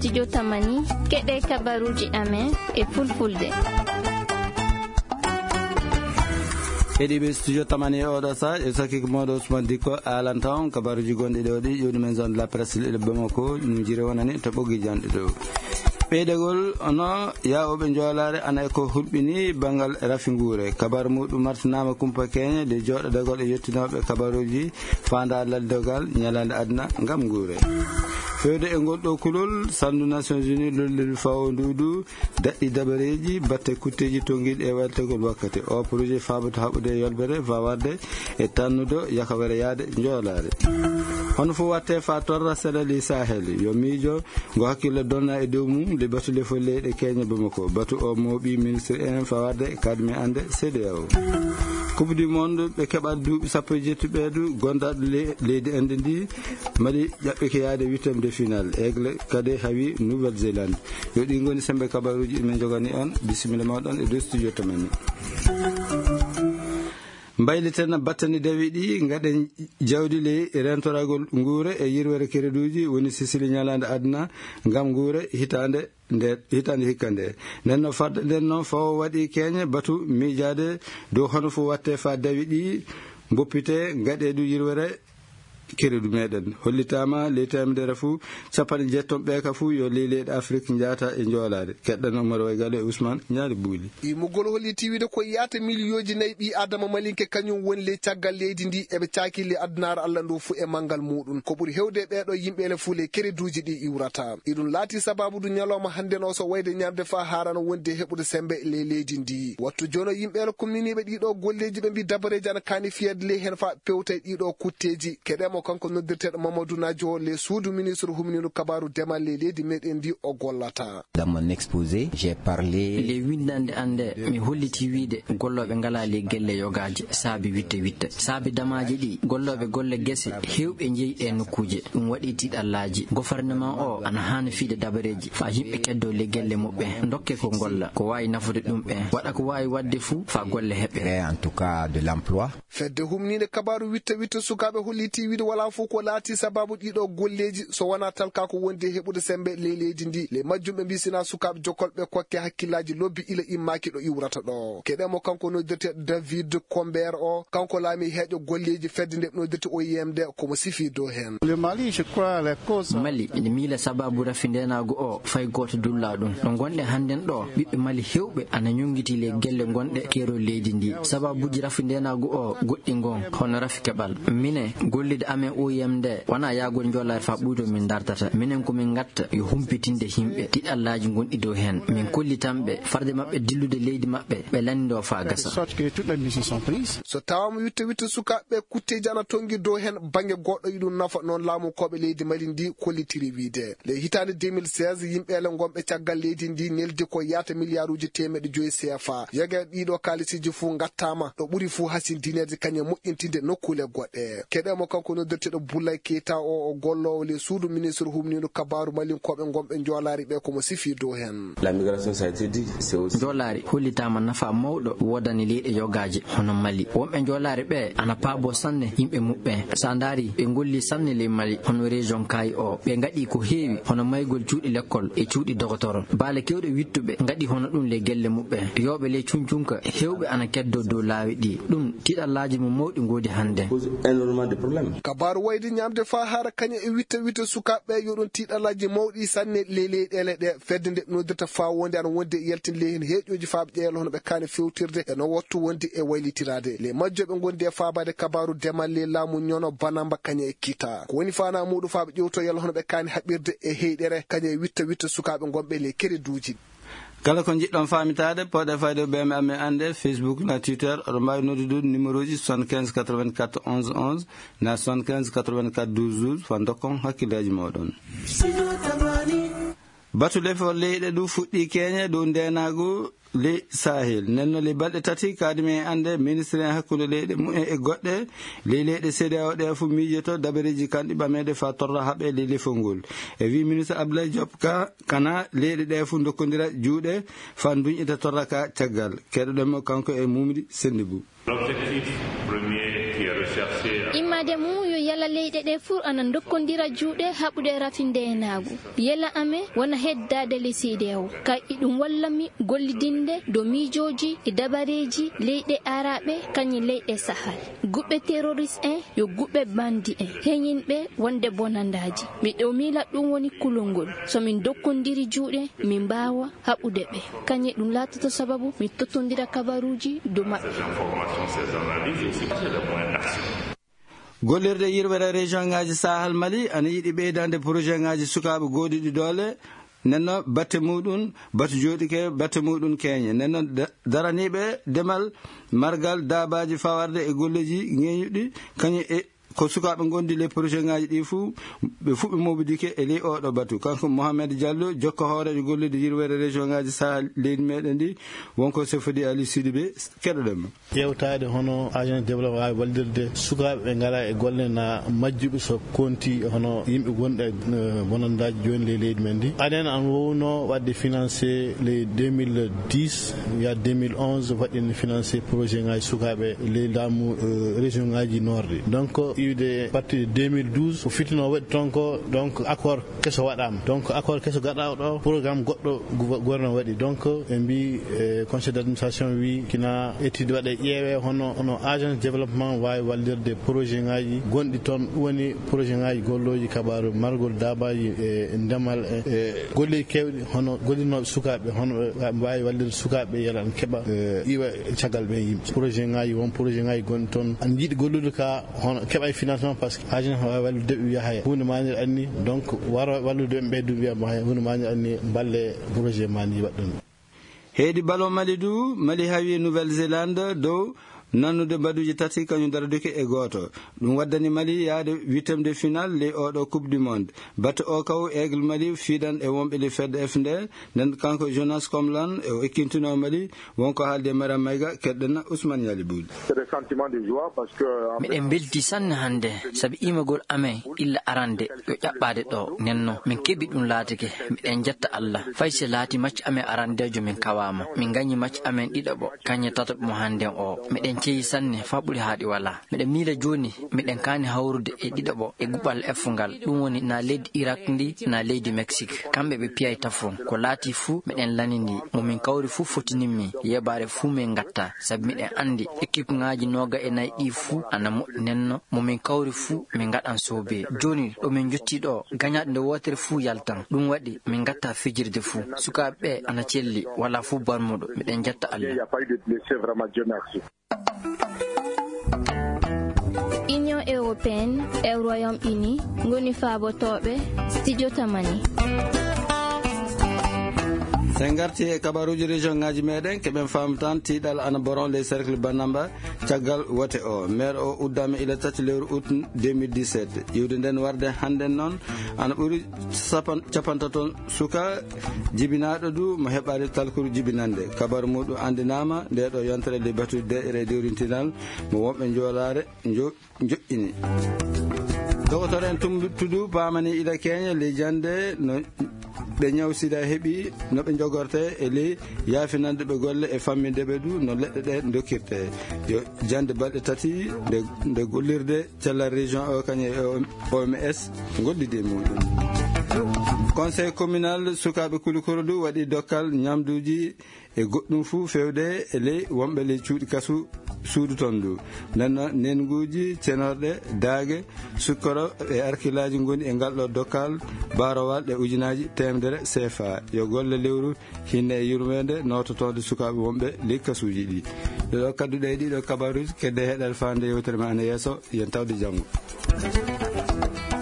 studio Tamani keɗe kabaruji amen e fulfulde. Edibe studio Tamani oɗo sa e sakki moɗo Ousmane Dicko alantaon kabaruji gonɗi ɗo ɗi yoni men zone de la presse ɗe Bamako no jire wonani to ɓoggi janɗe ɗo ɓeydegol ono yawoɓe joolare ana ko hulɓini bangal rafingure kabaru muɗum martinama kumpa keñe de joɗodagol e yettinoɓe kabaruji fanda laddogal ñalande aduna gam guure fewde e ngol ɗo kulol sandu Nations Unies lollel fawo ndudu daɗɗi dabareji batte kutteji tonguiɗi e weltegol wakkati o projet fabato haɓude yolbere fawarde e tannudo yakawere yaade joolare hono fo watte fa torra seɗali Sahel yo miijo ngo hakkille donna e dow mum de batu le fo leyɗe Kenya Bamako batu o mooɓi ministre en fawarde kadmi ande CEDEAO coupe du monde ɓe keɓat duuɓi 17 ɓeedu gondaɗo leydi inde ndi mbaɗi ƴaɓɓe ko yaade 8e de finale aigle kadi hawi Nouvelle-Zélande yo ɗi goni sembe kabaruji ɗimen jogani on bisimilla mawɗon e dow studio Tamani mbayliten battani dawi ɗi gaɗen jawdi ley rentoragol nguure e yirwere kereduji woni sisili ñalande aduna gam nguure hitande hikka nde nden no fadde nden noon fawo waɗi keñe batu miijade dow hono fo watte fa dawi ɗi boppite gaɗe du yirwere keredu meɗen hollitama ley temedere fou capanɗe jetton ɓeeka fou yo ley leyɗe Afrique jaata e joolade keɗɗan Omar Waygalo e Ousmane ñaade buuli imugol holliti wiide ko yaata millions nayi ɓi adama malinke kañum woni ley caggal leydi ndi eɓe caaki le addunaaro Allah ndu fou e manggal muɗum ko ɓuuri hewde ɓeɗo yimɓele fou le kereduji ɗi iwrata iɗum laati sababu du ñalawma hande no so wayde ñamde fa harano wonde heɓude sembe ley leydi ndi wattu jono yimɓele kumniniɓe ɗiɗo golleji ɓe mbi dabareji ana kani fiyade ley hen fa pewta ɗiɗo kutteji keɗemo kanko noddirteɗo Mamadou Nadjo le suudu ministre humnino kabaru demal le leydi meɗen ndi o gollata. Dans mon exposé j'ai parlé le windande ande mi holliti wiide golloɓe ngala le gelle yogaji saabi witte saabi damaji ɗi golloɓe golle gese hewɓe jeeyi e nokkuje ɗum waɗi tiɗallaji gouvernement o ana hana fiide dabareji fa yimɓe keddo le gelle muɓɓe dokke ko golla ko wawi nafude ɗum ɓe waɗa ko wawi wadde fou fa golle heɓe en tout cas de l'emploi fedde humnide kabaru witte sukaɓe holliti wiide wala fou ko laati sababu ɗiɗo golleji so wona talka ko wonde heɓude sembe ley leydi ndi le majjumɓe mbisina sukaɓe jokkolɓe kokke hakkillaji lobbi ila immaki ɗo iwrata ɗo keɗemo kanko noddirte David Combert o kanko laami heeƴo golleji fedde nde noddirte OIMD komo sifi dow hen le Mali je crois la cause Mali ene miila sababu rafindenago o fay goto dulla ɗum no gonɗe hannden ɗo ɓiɓɓe Mali hewɓe ana ñongiti le gelle gonɗe kero leydi ndi sababuji rafindenago o goɗɗi gon hono rafi keɓal mine gollide amen OIMD wana yagol joolare fa ɓuydo min dartata minen ko min gatta yo humpitinde himɓe tiɗallaji gonɗi dow hen min kollitanɓe farde mabɓe dillude leydi mabɓe ɓe landido fa gasa so tawama witte sukaɓe kutteji ana tongi dow hen banggue goɗɗo yiɗum nafa noon laamu koɓe leydi Mali ndi kollitiri wiide le hitande 2016 yimɓele gonɓe caggal leydi ndi neldi ko yaata milliarduji 500 CFA yaga ɗiɗo kalisiji fou gattama ɗo ɓuuri fou hasindineje kañe moƴƴintinde nokkule goɗɗe keɗemo kanko noddirteɗo Boulay Keita o gollowo le suudu ministre humnino kabaru malinkoɓe gonɓe joolari ɓe komo sifi dow hen la migration ça a été dit c'est aussi joolari hollitama nafa mawɗo wodani leyɗe yogaji hono Mali wonɓe joolari ɓe ana paabo sanne yimɓe muɓɓe sa daari ɓe golli sanne ley Mali hono région Kayi o ɓe gaɗi ko heewi hono maygol cuuɗi l'école e cuuɗi docteur baale kewɗe wittuɓe gaɗi hono ɗum le gelle muɓɓe yoɓe ley cuncunka hewɓe ana keddo dow laawi ɗi ɗum tiɗallaji mo mawɗi godi hande énormément de problème kabaru wayde ñamde fa hara kaña e witte sukaɓe yo ɗon tiɗallaji mawɗi sanne ley leyɗele ɗe fedde nde noddirta fa wonde ana wonde yaltinde ley hen heeƴoji faaɓe ƴeelo hono ɓe kane fewtirde e no wattu wonde e waylitirade le majjoɓe gondi e faabade kabaru demal le laamu ñono banamba kaña e kita ko woni fana muɗum faaɓe ƴewto yalla hono ɓe kane haɓirde e heyɗere kaña e witte sukaɓe gonɓe le kereduji kala ko jiɗɗon famitade poɗe fayde ɓeme amen ande Facebook na Twitter oɗo mbawi noddude numéro ji 75 84 11 11 na 75 84 12 12 fa dokkon hakkillaji moɗon batude fo leyɗe ɗu fuɗɗi keñe dow ndenago le Sahel nenno le balɗe tati kadimi ande ministre en hakkude leyɗe mumen e goɗɗe le leyɗe CEDEAO ɗe fu miijeto dabareji kanɗi ɓamede fa torra haɓe le lefol ngol e wi ministre Abdoulaye Diop kana leyɗe ɗe fu dokkodira juuɗe fa duñƴita torra ka caggal keɗoɗemo kanko e Mumdi Sendibou immade mum yo yala leyɗe ɗe fuu ana dokkondira juuɗe haɓude rafindeenaagu yela ame wona heddade leydi o ka iɗum wallami gollidinde do miijoji e dabareji leyɗe araɓe kañi leyɗe sahal guɓɓe terroriste en yo guɓɓe bandi en heñinɓe wonde bonandaji miɗo miila ɗum woni kulol somin dokkondiri juuɗe min mbawa haɓude ɓe kañi ɗum laatoto sababu mi tottondira kabaruji do maɓɓe. gollirde yirɓere région ngaji sahal mali ana yiɗi ɓeydande projet ngaji sukaɓe godiɗi doole nenno batte muɗum batte joɗike batte muɗum keñe nenno daraniɓe demal margal dabaji fawarde e golleji ŋeñuɗi kañum e ko sukaɓe gondi les projet ngaji ɗi fuu ɓe fuɓɓe mobidike e ley oɗo batu kanko Mohamed Diallo jokka hoorejo gollude yirwere région ngaji sahel leydi meɗen ndi wonko Sefodi Ali Sidibé keɗoɗenma ƴewtade hono agent développement wawi waldirde sukaɓe ɓe ngala e golle na majjuɓe so konti hono yimɓe gonɗe bonandaji joni ley leydi men ndi aɗen an wowno wadde financé les 2010 ya 2011 waɗino financé projet ngaji sukaɓe ley laamu région ngaji nord donc iwde partir de 2012 ko fitino waɗi toon ko donc accord keso waɗama donc accord keso gaɗaɗo ɗo programme goɗɗo gouvernement waɗi donc ɓe mbi conseil d' administration wi kina étude waɗe ƴeewe hono agence développement wawi wallirde projet ngaji gonɗi toon ɗum woni projet ngaji golloji kabaru margol dabaji e ndemal e golleji kewɗi hono gollinoɓe sukaɓe hono wawi wallirde sukaɓe yala an keeɓa iwa caggal ɓe yimɓe projet ngaji won projet ngaji gonɗi toon an jiiɗi gollude ka hono keɓa financement par ce que agence wawi wallude ɓe wiya hay hunde manir anni donc waro wallude ɓe ɓeydu wiyama hay hunde manir anni balle projet mani waɗɗon heedi ballon Mali du Mali hawi Nouvelle Zélande dow nannude mbaɗuji tati kañum daraduke e goto ɗum waddani Mali yaade 8e de finale ley oɗo coupe du monde batte o kaw aigle Mali fiidan e wonɓe le fedde f nde nden kanko Jonas Komlan e o ekkintino Mali wonko haalde Maram Mayga keɗɗenna Ousmane Yali Bouli miɗen belti sanne hande saabi imagol amen illa arande yo ƴaɓɓade ɗo nenno min keeɓi ɗum laatike miɗen jetta Allah fayse laati macce amen arandejo min kawama min gañi macce amen ɗiɗaɓo kañe tatoɓe mo handen o miɗen ceyi sanne fa ɓuuri haaɗi wala miɗen miila joni miɗen kaani hawrude e ɗiɗaɓo e guɓal effungal ɗum woni na leydi Irak ndi na leydi Mexique kamɓe ɓe piyay tafon ko laati fuu miɗen lanindi momin kawri fuu fotinimmi yebare fuu min gatta saabi miɗen andi équipe ngaji noga e nayyi ɗi fuu ana moƴƴi nenno momin kawri fuu min gaɗan soobe joni ɗo min jotti ɗo gañaɗo nde wotere fuu yaltan ɗum waɗi min gatta fijirde fuu sukaɓe ɓe ana celli wala fuu barmuɗo miɗen jetta Allah. Union européenne e Royaume-Uni ngoni faabotoɓe studio tamani sen garti e kabaruji région ngaji meɗen keɓen famtan tiiɗal ana boron les cercle Banamba caggal wote o maire o uddama ila tati lewru août 2017 iwde nden warde hannden noon ana ɓuuri capantaton suka jibinaɗo du mo heɓade talkuru jibinande kabaru muɗum andinama nde ɗo yontere de batude deɗere dewrintinal mo wonɓe joolare joƴƴini docteur en tumtudu pamani ila keña lejande no ɓe ñawsida heeɓi no ɓe jogorte e ley yaafinande ɓe golle e famminde ɓe du no leɗɗe ɗe dokkirte yo jande balɗe tati nde gollirde cellal région o kañe OMS gollide muɗum conseil communal sukaɓe Kulukorodu waɗi dokkal ñamduji e goɗɗum fuu fewde e ley wonɓe ley cuuɗi kasu suudu ton du nanno nenguji cenorɗe daage sukkoro e arkilaji goni e ngal ɗo dokkal barowal e ujunaji temedere CFA yo golle lewru hinne e yurmede nototode sukaɓe wonɓe ley kasuji ɗi ɗo kadduɗe ɗiɗo kabaruji kedde heɗal fande yewtere ma ana yesso yen tawde janggo.